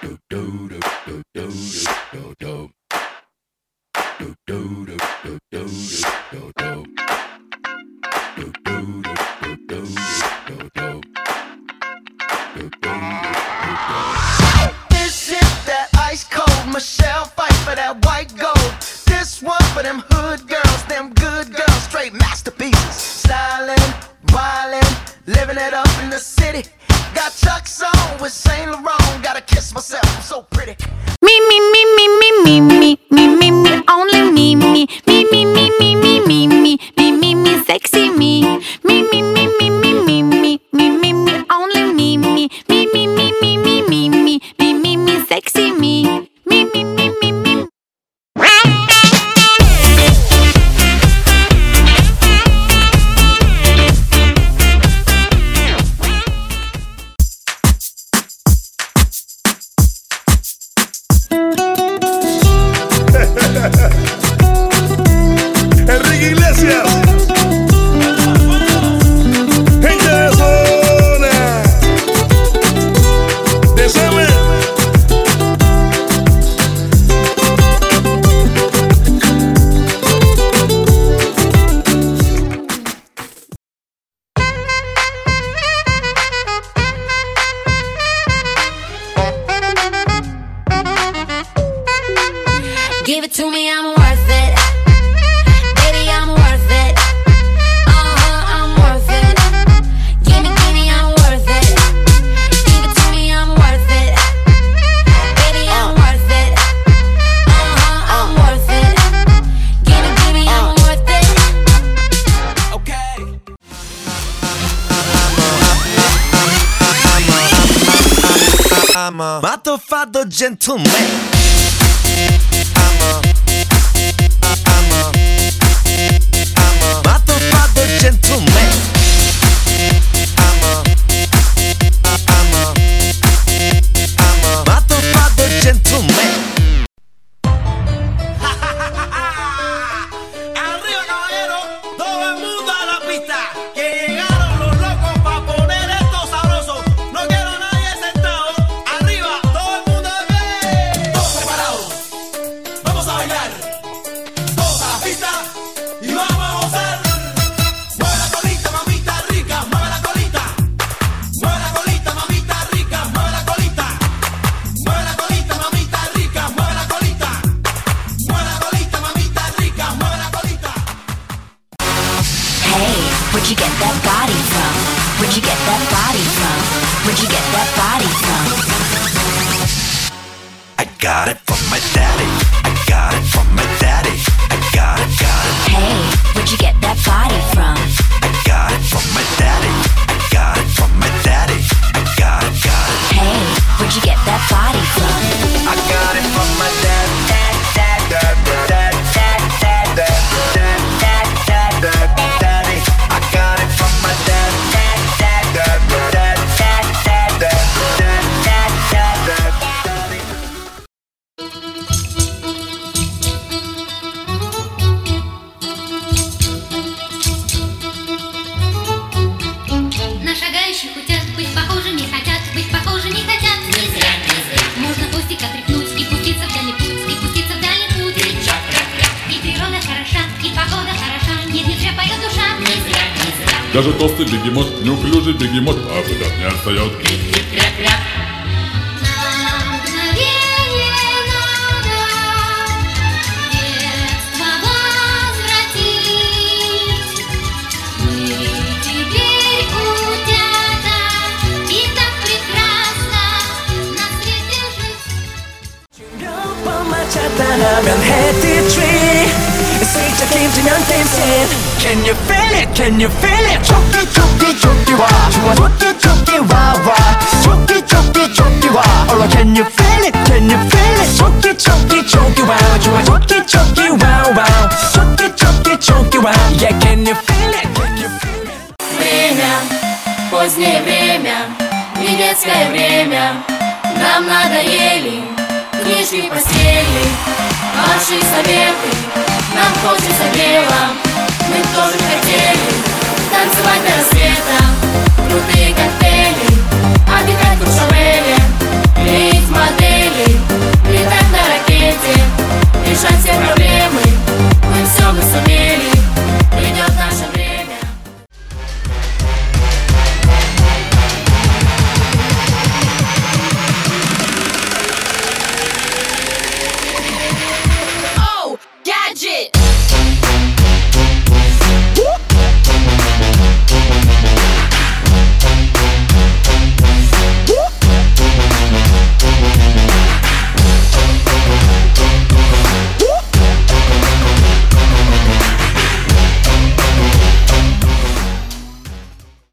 This is that ice cold Michelle fight for that white gold. This one for them hood girls, them good girls, straight masterpieces. Stylin', wildin', living it up in the city. Got Chuck's on with Saint Laurent. Gotta kiss myself, I'm so pretty. Me, me, me, me, me, me, me, me, me, me, only me, me, me, me, me, me, me, me, me, me, me, me, sexy me. Me, me, me, me, me, me, me, me, me, me, only me, me, me, me, me, me, me, me, me, me, me, me, sexy me. Me, me, me, me, me. Enrique Iglesias, gente de zona, de Summer. Give it to me, I'm worth it. Baby, I'm worth it. I'm worth it. Give me, I'm worth it. Give it to me, I'm worth it. Baby, I'm worth it. I'm worth it. Give me, I'm worth it. Okay. I'm a motherfucker gentleman. Motherfucker gentleman. I'm a motherfucker gentleman. Arriba, caballero, todo el mundo a la pista. Que llegaron los locos para poner esto sabroso. No quiero a nadie sentado. Arriba, todo el mundo de pie. Todos preparados. Vamos a bailar. Todos a la pista y vamos a gozar. Mueve la colita, mamita rica, mueve la colita. Mueve la colita, mamita rica, mueve la colita. Mueve la colita, mamita rica, mueve la colita. Mueve la colita, mamita rica, mueve la colita. Hey, where'd you get that body from? Where'd you get that body from? Where'd you get that body from? I got it from my daddy. I got it from my daddy. I got it, got it. Hey, where'd you get that body from? I got it from my daddy. I got it from my daddy. I got it, got it. Hey, where'd you get that body from? I got it from my dad. Dad, dad, dad, dad, dad, dad, dad, dad, dad, dad, daddy. I got it from my dad. Dad, dad, dad, dad, dad, dad, dad, dad, dad, dad, daddy. На шагающих утят быть похожи не хотят, быть похожи не хотят. Не зря, не зря. Можно хвостик отряхнуть и пуститься в дальний путь, и пуститься в дальний путь. И природа хороша, и погода хороша, нет, не зря поет душа. Не зря, не зря. Даже толстый бегемот, неуклюжий бегемот, а куда не отстает. Кря-кря. На мгновение надо детство возвратить. Мы теперь утята, и так прекрасно на свете жить. 몇 번 맞췄다면 해티 tree 슬쩍 힘주면 dancing. Can you feel it? Can you feel it? 좋기 좋기 좋기 와 좋아 좋기 좋기 와와 좋기 좋기 좋기 와 올라 can you feel it? Can you feel it? 좋기 좋기 좋기 와 좋아 좋기 좋기 와와 좋기 좋기 좋기 와 Yeah, can you feel it? Can you feel it? Время, позднее время, не детское время. Нам надоели книжки постели, ваши советы. Нам хочется дела, мы тоже хотели танцевать до рассвета. Крутые коктейли.